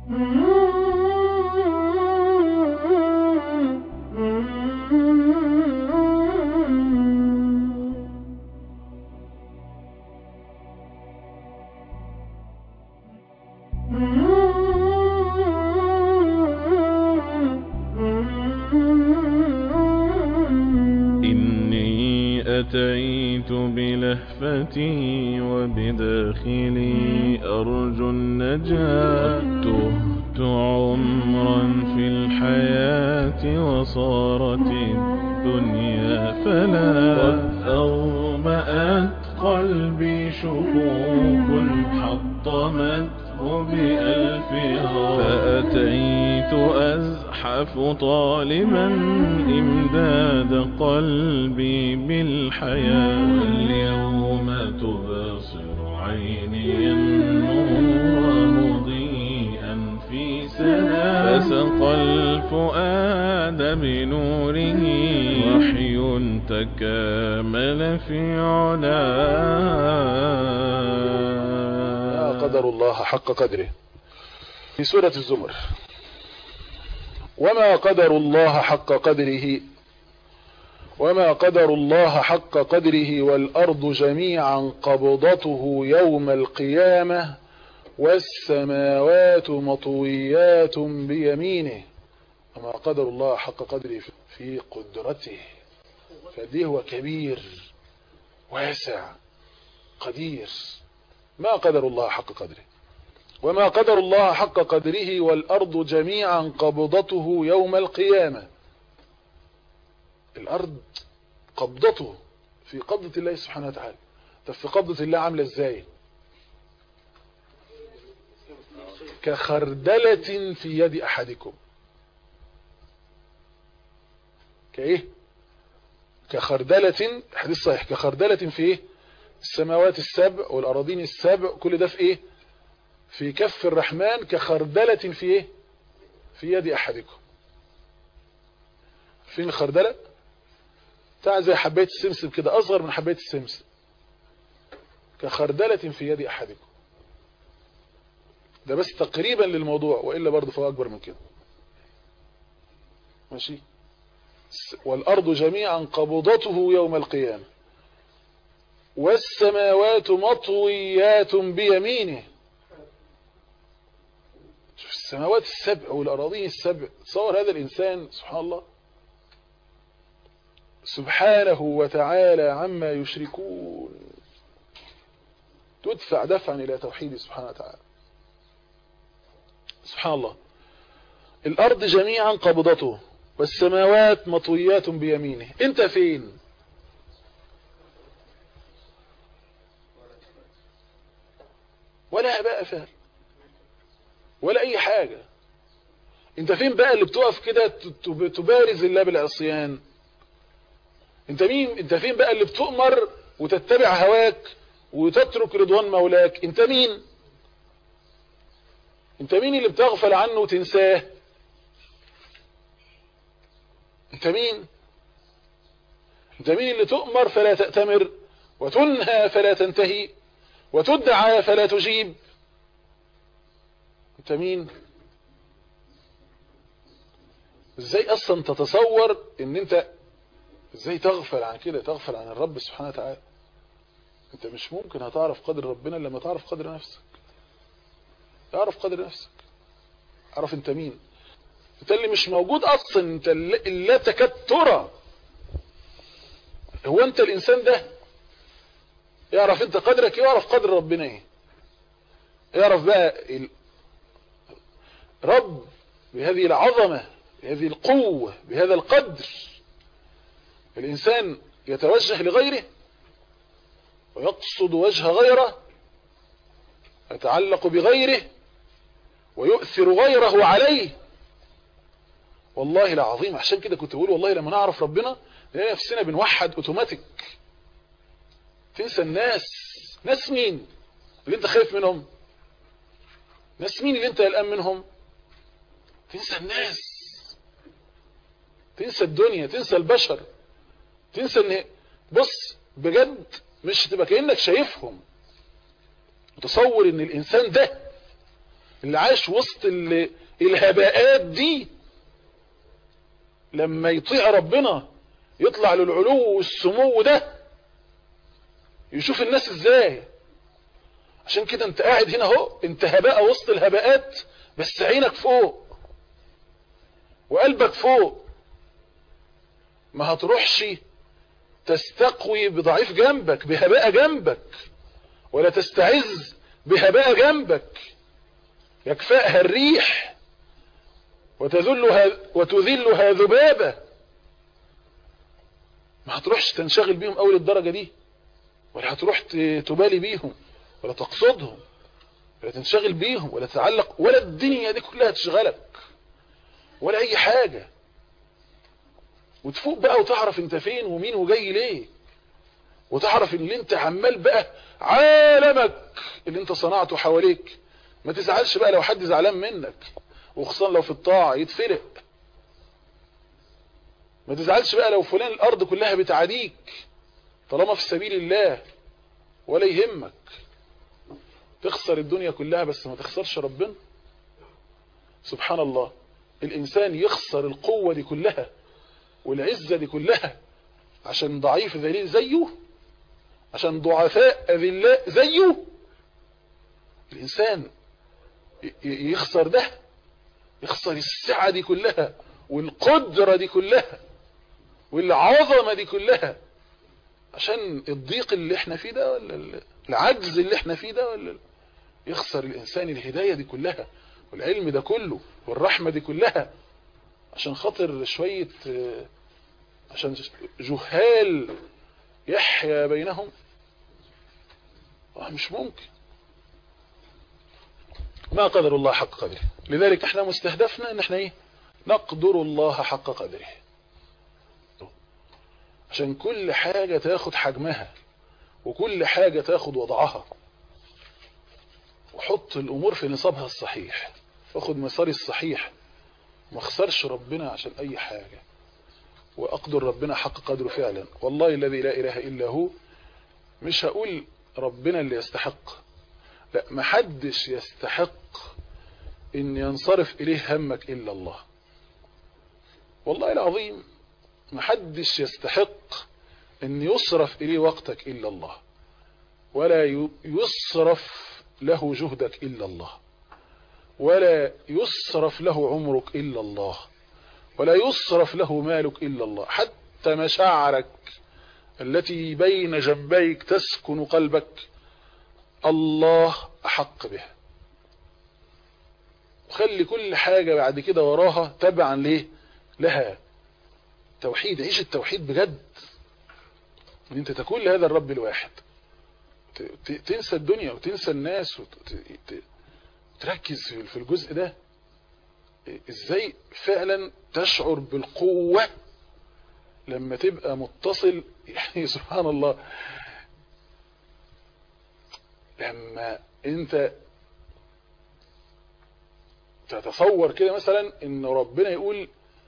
أتيت بلهفتي وبداخلي أرجو النجاة. تهت عمرا في الحياة وصارت الدنيا فلا. قد أومأت قلبي شكوك حطمته بألفها. فأتيت أزحف طالبا إمداد قلبي بالحياة. اليوم تبصر عيني النور مضيئا في سناء. فسقى الفؤاد بنوره وحي تكامل في علاه. قدر الله حق قدره في سورة الزمر. وما قدر الله حق قدره وما قدر الله حق قدره والأرض جميعا قبضته يوم القيامة والسماوات مطويات بيمينه. وما قدر الله حق قدره في قدرته، فديه هو كبير واسع قدير. ما قدر الله حق قدره. وما قدر الله حق قدره والأرض جميعا قبضته يوم القيامة. الأرض قبضته في قبضة الله سبحانه وتعالى. طب في قبضة الله عاملة ازاي؟ كخردلة في يد أحدكم. كايه؟ كخردلة، حديث صحيح، كخردلة في ايه؟ السماوات السبع والأراضين السبع، كل ده في ايه؟ في كف الرحمن كخردلة في ايه؟ في يد أحدكم. فين الخردلة؟ بتاع زي حباية السمسم كده، أصغر من حباية السمسم. كخردلة في يد أحدكم. ده بس تقريبا للموضوع، وإلا برضه فهو أكبر من كده. ماشي. والأرض جميعا قبضته يوم القيامة والسماوات مطويات بيمينه. شوف السماوات السبع والأراضين السبع، تصور هذا الإنسان سبحان الله سبحانه وتعالى عما يشركون. تدفع دفعا إلى توحيده سبحانه وتعالى. سبحان الله. الأرض جميعا قبضته والسماوات مطويات بيمينه. انت فين؟ ولا بقى فعل ولا اي حاجة. انت فين بقى اللي بتقف كده تبارز الله بالعصيان؟ انت مين؟ انت فين بقى اللي بتؤمر وتتبع هواك وتترك رضوان مولاك؟ انت مين؟ انت مين اللي بتغفل عنه وتنساه؟ انت مين؟ انت مين اللي تؤمر فلا تأتمر وتنهى فلا تنتهي وتدعى فلا تجيب؟ انت مين؟ ازاي اصلا تتصور ان انت ازاي تغفل عن كده، تغفل عن الرب سبحانه وتعالى؟ انت مش ممكن هتعرف قدر ربنا لما تعرف قدر نفسك. اعرف قدر نفسك، اعرف انت مين. انت اللي مش موجود اصلا، انت اللي لا تكاد ترى. هو انت الانسان ده يعرف انت قدرك، يعرف قدر ربنا ايه. يعرف بقى رب بهذه العظمة، بهذه القوة، بهذا القدر. الإنسان يتوجه لغيره ويقصد وجه غيره، يتعلق بغيره ويؤثر غيره عليه. والله العظيم عشان كده كنت بقول والله لما نعرف ربنا نلاقي نفسنا بنوحد اوتوماتيك. تنسى الناس. ناس مين اللي انت خايف منهم؟ ناس مين اللي انت قلقان منهم؟ تنسى الناس، تنسى الدنيا، تنسى البشر، تنسى ان بص بجد مش تبقى كأنك شايفهم. تصور ان الانسان ده اللي عايش وسط الهباءات دي لما يطيع ربنا يطلع للعلو والسمو ده، يشوف الناس ازاي. عشان كده انت قاعد هنا اهو، انت هباء وسط الهباءات، بس عينك فوق وقلبك فوق. ما هتروحش تستقوي بضعيف جنبك بهباء جنبك، ولا تستعز بهباء جنبك يكفأها الريح وتذلها ذبابة. ما هتروحش تنشغل بيهم اول الدرجة دي، ولا هتروح تبالي بيهم، ولا تقصدهم، ولا تنشغل بيهم، ولا تتعلق، ولا الدنيا دي كلها تشغلك، ولا اي حاجة. وتفوق بقى وتعرف انت فين ومين وجاي ليه، وتعرف ان انت عمال بقى عالمك اللي انت صنعته حواليك. ما تزعلش بقى لو حد زعلان منك، وخصوصا لو في الطاعة يتفرق. ما تزعلش بقى لو فلان الارض كلها بتعاديك طالما في سبيل الله، ولا يهمك. تخسر الدنيا كلها بس ما تخسرش ربنا. سبحان الله، الانسان يخسر القوة دي كلها والعزة دي كلها عشان ضعيف ذليل زيه، عشان ضعفاء أذلاء زيه. الإنسان يخسر ده، يخسر السعة دي كلها والقدرة دي كلها والعظمة دي كلها عشان الضيق اللي احنا فيه ده، ولا العجز اللي احنا فيه ده، ولا يخسر الإنسان الهداية دي كلها والعلم ده كله والرحمة دي كلها عشان خاطر شوية، عشان جهال يحيا بينهم. مش ممكن. ما قدر الله حق قدره. لذلك احنا مستهدفنا ان احنا نقدر الله حق قدره، عشان كل حاجة تاخد حجمها وكل حاجة تاخد وضعها، وحط الامور في نصابها الصحيح، واخد مساري الصحيح، ما اخسرش ربنا عشان اي حاجة، واقدر ربنا حق قدره فعلا. والله الذي لا اله الا هو، مش هقول ربنا اللي يستحق، لا، محدش يستحق ان ينصرف اليه همك الا الله. والله العظيم محدش يستحق ان يصرف اليه وقتك الا الله، ولا يصرف له جهدك الا الله، ولا يصرف له عمرك الا الله، ولا يصرف له مالك الا الله. حتى مشاعرك التي بين جنبيك تسكن قلبك، الله أحق بها. وخلي كل حاجة بعد كده وراها تبعا ليه لها. توحيد، عيش التوحيد بجد، ان انت تكون لهذا الرب الواحد، تنسى الدنيا وتنسى الناس وتركز في الجزء ده. ازاي فعلا تشعر بالقوة لما تبقى متصل. يعني سبحان الله، لما انت تتصور كده مثلا ان ربنا يقول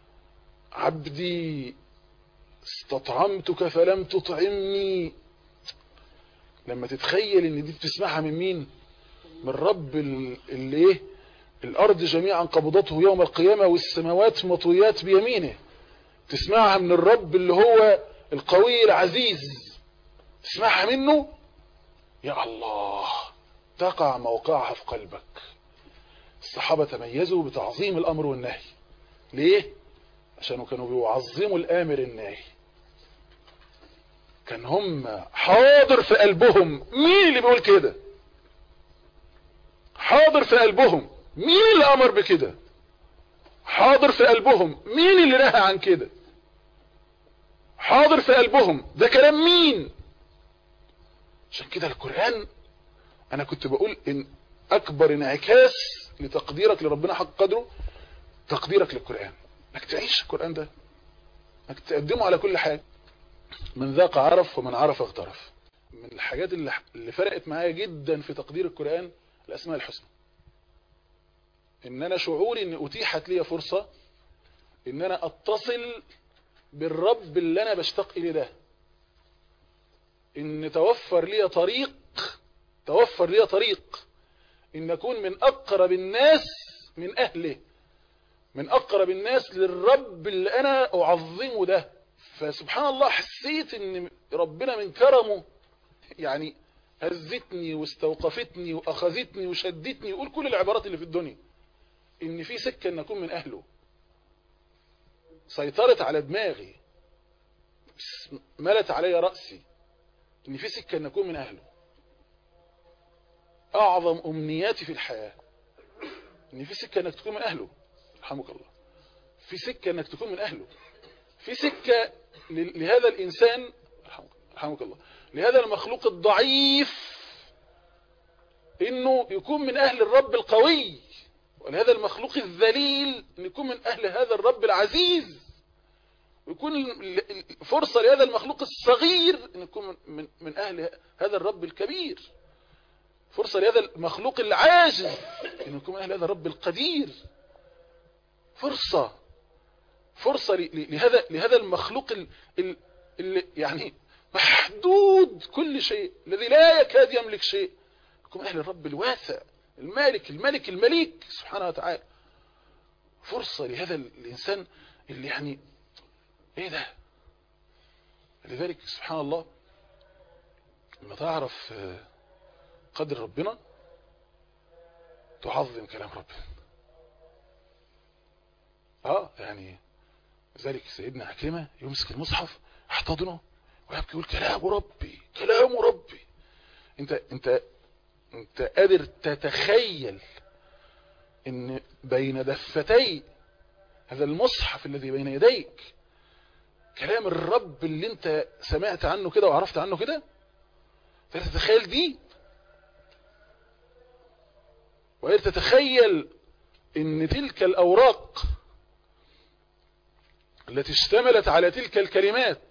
عبدي استطعمتك فلم تطعمني، لما تتخيل ان دي بتسمعها من مين؟ من رب اللي الارض جميعا قبضته يوم القيامة والسماوات مطويات بيمينه. تسمعها من الرب اللي هو القوي العزيز، تسمعها منه، يا الله، تقع موقعها في قلبك. الصحابة تميزوا بتعظيم الامر والنهي. ليه؟ عشان كانوا بيعظموا الامر الناهي. كان هم حاضر في قلبهم. مين اللي بيقول كده؟ حاضر في قلبهم. مين اللي امر بكده؟ حاضر في قلبهم. مين اللي نهى عن كده؟ حاضر في قلبهم. ده كلام مين؟ عشان كده القرآن، انا كنت بقول ان اكبر انعكاس لتقديرك لربنا حق قدره تقديرك للقرآن، انك تعيش القرآن ده، انك تقدمه على كل حاجة. من ذاق عرف ومن عرف اغترف. من الحاجات اللي فرقت معايا جدا في تقدير القرآن الاسماء الحسنى. ان انا شعوري ان اتيحت لي فرصة ان انا اتصل بالرب اللي انا بشتاق اليه ده، ان توفر لي طريق إن أكون من أقرب الناس من أهله، من أقرب الناس للرب اللي أنا أعظمه ده. فسبحان الله حسيت إن ربنا من كرمه يعني هزتني واستوقفتني وأخذتني وشدتني، يقول كل العبارات اللي في الدنيا، إن في سكة إن أكون من أهله، سيطرت على دماغي، ملت علي رأسي، إن في سكة إن أكون من أهله. أعظم أمنياتي في الحياة إن في سكة إنك تكون من أهله. رحمك الله. في سكة إنك تكون من أهله، في سكة لهذا الإنسان، رحمك الله، لهذا المخلوق الضعيف إنه يكون من أهل الرب القوي، ولهذا المخلوق الذليل إنه يكون من أهل هذا الرب العزيز، ويكون فرصة لهذا المخلوق الصغير إنه يكون من أهل هذا الرب الكبير، فرصة لهذا المخلوق العاجز إنه يكون من أهل هذا الرب القدير، فرصة لهذا المخلوق اللي يعني محدود كل شيء، الذي لا يكاد يملك شيء، يكون أهل الرب الواسع الملك المليك سبحانه وتعالى. فرصة لهذا الإنسان اللي يعني إيه ده. لذلك سبحان الله لما تعرف قدر ربنا تعظم كلام ربنا. يعني ذلك سيدنا عكرمة يمسك المصحف يحتضنه ويبكي يقول كلام ربي. انت قادر تتخيل ان بين دفتي هذا المصحف الذي بين يديك كلام الرب اللي انت سمعت عنه كده وعرفت عنه كده؟ تتخيل دي، وقادر تتخيل ان تلك الاوراق التي اشتملت على تلك الكلمات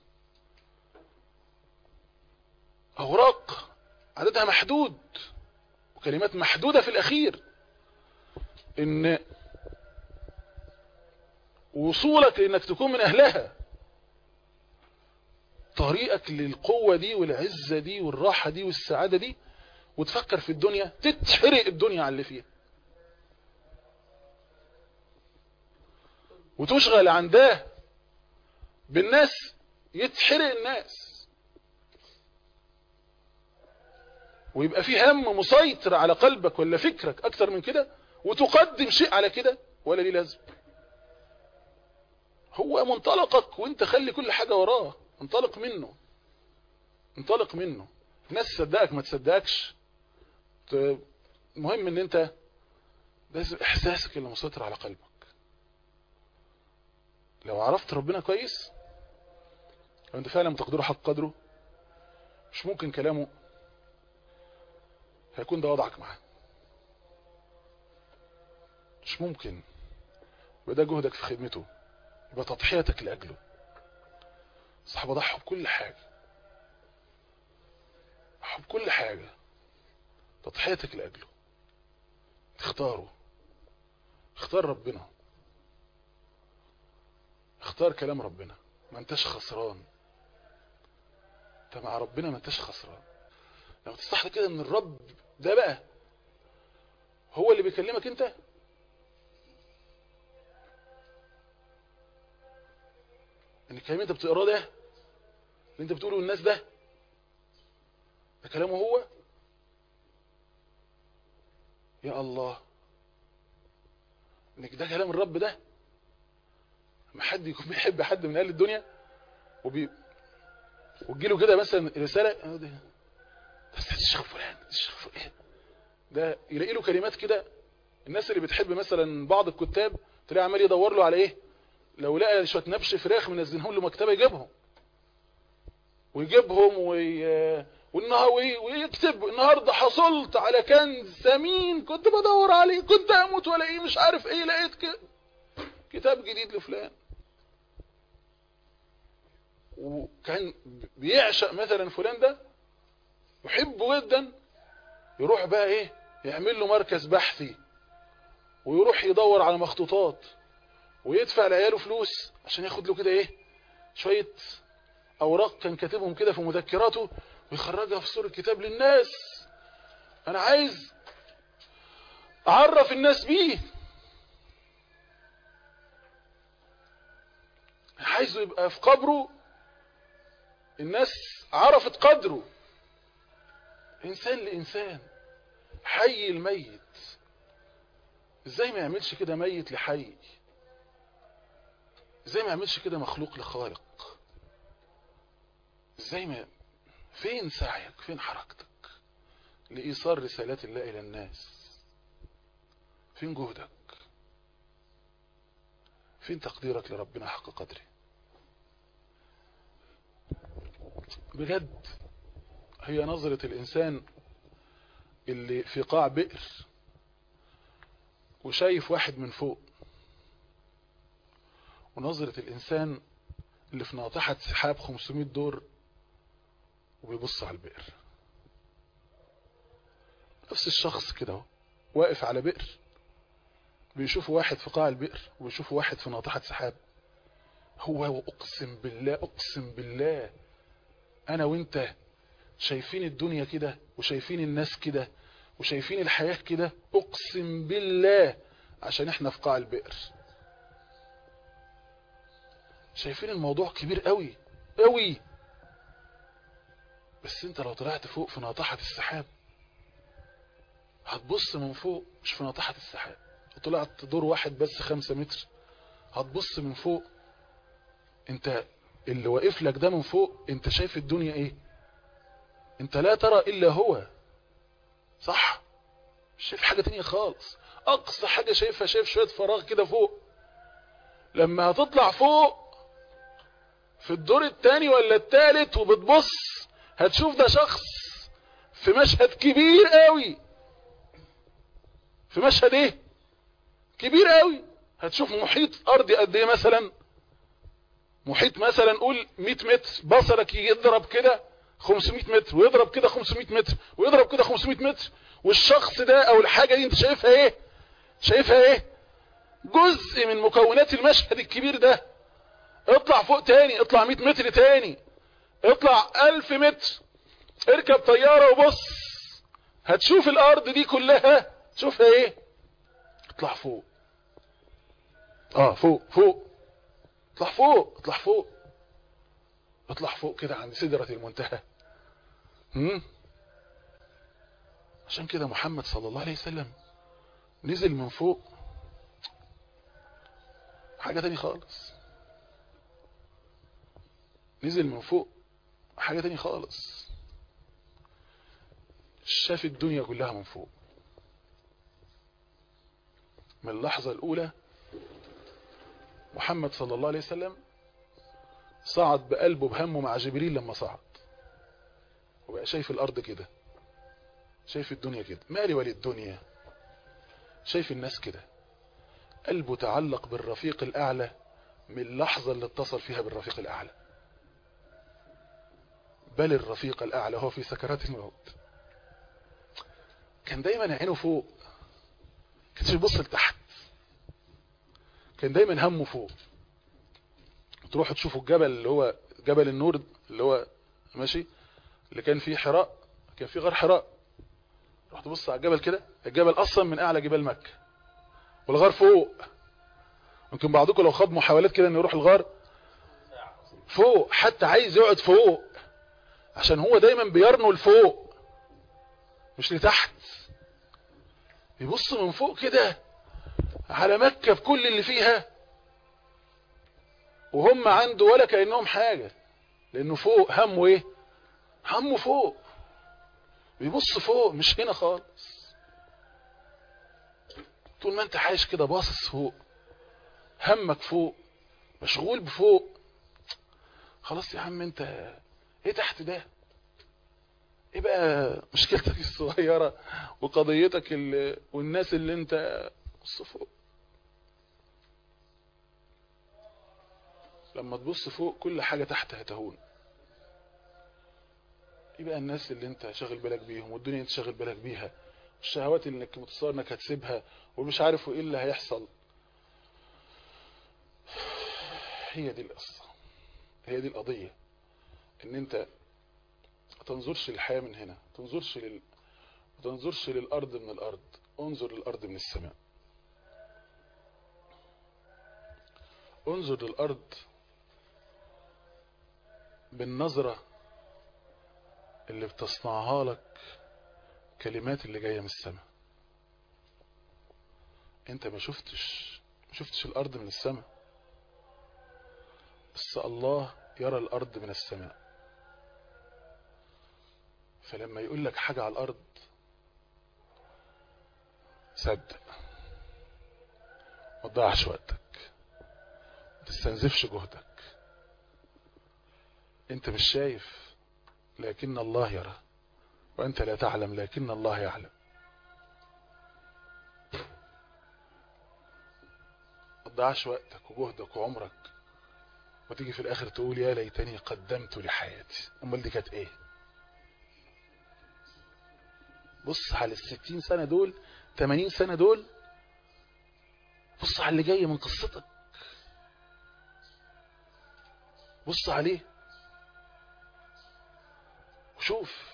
أوراق عددها محدود وكلمات محدودة في الأخير، إن وصولك لأنك تكون من أهلها طريقك للقوة دي والعزة دي والراحة دي والسعادة دي، وتفكر في الدنيا تتحرق الدنيا على اللي فيها، وتشغل عن ده بالناس يتحرق الناس، ويبقى في هم مسيطر على قلبك ولا فكرك أكثر من كده، وتقدم شيء على كده ولا ليه لازم. هو منطلقك وانت خلي كل حاجة وراه، انطلق منه. الناس تصدقك ما تصدقكش، المهم ان انت لازم احساسك اللي مسيطر على قلبك. لو عرفت ربنا كويس، لو انت فعلا بتقدره حق قدره، مش ممكن كلامه هيكون ده وضعك معاه، مش ممكن. يبقى ده جهدك في خدمته، يبقى تضحيتك لأجله. الصحابة ضحوا بكل حاجة، تضحيتك لأجله. اختار ربنا، اختار كلام ربنا، ما انتش خسران. انت مع ربنا ما انتش خسران. لما تستحضر كده ان الرب ده بقى هو اللي بيكلمك انت، ان الكلام انت بتقراه ده اللي انت بتقوله للناس ده كلامه هو. يا الله، انك ده كلام الرب ده. لما حد يكون بيحب حد من اهل الدنيا وتجيله كده مثلا رساله، ده الشيخ فلان، ده يلاقي له كلمات كده. الناس اللي بتحب مثلا بعض الكتاب تلاقي عمال يدور له على ايه، لو لقى شويه نبش فراخ منزلهم له مكتبه ويجيبهم ويكتب النهارده حصلت على كنز ثمين كنت بدور عليه، كنت اموت والاقيه مش عارف ايه، لقيت كتاب جديد لفلان. وكان بيعشق مثلا فلان ده، يحبه جدا، يروح بقى ايه، يعمل له مركز بحثي، ويروح يدور على مخطوطات، ويدفع لعياله فلوس عشان ياخد له كده ايه، شويه اوراق كان كاتبهم كده في مذكراته، ويخرجها في صورة كتاب للناس. انا عايز عرف الناس بيه، عايزه يبقى في قبره الناس عرفت قدره، انسان لانسان، حي الميت. ازاي ما يعملش كده ميت لحي؟ ازاي ما يعملش كده مخلوق لخالق؟ ازاي ما فين سعيك؟ فين حركتك لإيصال رسالات الله إلى الناس؟ فين جهدك؟ فين تقديرك لربنا حق قدره؟ بجد هي نظرة الإنسان اللي في قاع بئر وشايف واحد من فوق، ونظرة الإنسان اللي في ناطحة سحاب 500 دور وبيبص على البئر. نفس الشخص كده واقف على بئر، بيشوف واحد في قاع البئر وبيشوف واحد في ناطحة سحاب. هو اقسم بالله، اقسم بالله انا وانت شايفين الدنيا كده وشايفين الناس كده وشايفين الحياة كده، اقسم بالله عشان احنا في قاع البئر. شايفين الموضوع كبير قوي قوي، بس انت لو طلعت فوق في ناطحة السحاب هتبص من فوق، مش في ناطحة السحاب. طلعت دور واحد بس 5 متر هتبص من فوق، انت اللي واقف لك ده من فوق انت شايف الدنيا ايه؟ انت لا ترى الا هو، صح؟ مش شايف حاجة تانية خالص. اقصى حاجة شايفها شايف شوية فراغ كده فوق. لما هتطلع فوق في الدور التاني ولا التالت وبتبص هتشوف ده شخص في مشهد كبير قوي. في مشهد ايه؟ كبير قوي. هتشوف محيط ارضي قد ايه مثلا؟ محيط مثلا قول 100 متر، بصرك يضرب كده 500 متر ويضرب كده 500 متر ويضرب كده 500 متر، والشخص ده او الحاجة دي انت شايفها ايه؟ شايفها ايه؟ جزء من مكونات المشهد الكبير ده. اطلع فوق تاني، اطلع 100 متر تاني، اطلع 1000 متر، اركب طيارة وبص هتشوف الارض دي كلها تشوفها ايه؟ اطلع فوق. فوق اطلع فوق، اطلع فوق، اطلع فوق كده عند سدرة المنتهى. عشان كده محمد صلى الله عليه وسلم نزل من فوق حاجة تاني خالص. نزل من فوق حاجة تاني خالص. شاف الدنيا كلها من فوق. من اللحظة الأولى محمد صلى الله عليه وسلم صعد بقلبه بهمه مع جبريل لما صعد، وبقى شايف الأرض كده، شايف الدنيا كده، مالي وللدنيا. شايف الناس كده، قلبه تعلق بالرفيق الأعلى من اللحظة اللي اتصل فيها بالرفيق الأعلى. بل الرفيق الأعلى هو في سكرات الموت. كان دايما عينه فوق، كانش يبص لتحت، كان دايما همه فوق. تروحوا تشوفوا الجبل اللي هو جبل النور اللي هو ماشي اللي كان فيه حراء، كان فيه غار حراء. رحت تبص على الجبل كده، الجبل اصلا من اعلى جبال مكة والغار فوق. ممكن بعضكم لو خد محاولات كده انه يروح الغار فوق، حتى عايز يقعد فوق عشان هو دايما بيرنو لفوق مش لتحت. يبص من فوق كده على مكة بكل اللي فيها وهم عنده ولا كأنهم حاجة، لانه فوق همه ايه؟ همه فوق. بيبص فوق مش هنا خالص. طول ما انت عايش كده باصص فوق، همك فوق، مشغول بفوق، خلاص يا عم انت ايه تحت ده؟ ايه بقى مشكلتك الصغيرة وقضيتك والناس اللي انت بص فوق. لما تبص فوق كل حاجة تحت هتهون. ايه بقى الناس اللي انت شاغل بالك بيهم والدنيا انت شاغل بالك بيها، الشهوات اللي انك متصور انك هتسيبها ومش عارف ايه اللي هيحصل. هي دي القصة، هي دي القضية. ان انت ما تنظرش للحياة من هنا، ما تنظرش للأرض من الأرض، انظر للأرض من السماء، انظر للأرض بالنظرة اللي بتصنعها لك كلمات اللي جاية من السماء. انت ما شفتش الأرض من السماء، بس الله يرى الأرض من السماء. فلما يقول لك حاجة على الأرض صدق، ما تضيعش وقتك، ما تستنزفش جهدك. انت مش شايف لكن الله يرى، وانت لا تعلم لكن الله يعلم. ما تضيعش وقتك وجهدك وعمرك وتيجي في الاخر تقول يا ليتني قدمت لحياتي. امال دي كانت ايه؟ بص على 60 سنة دول، 80 سنة دول، بص على اللي جاي من قصتك، بص عليه وشوف.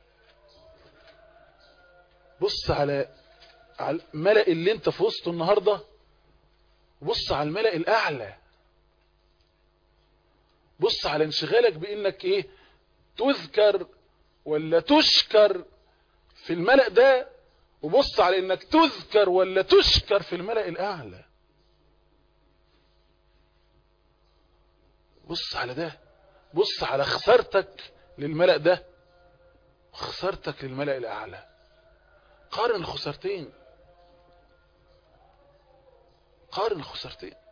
بص على الملأ اللي انت في وسطه النهاردة، بص على الملأ الأعلى. بص على انشغالك بانك ايه، تذكر ولا تشكر في الملأ ده، وبص على انك تذكر ولا تشكر في الملأ الأعلى. بص على ده، بص على خسارتك للملأ ده وخسارتك للملأ الأعلى. قارن الخسارتين، قارن الخسارتين.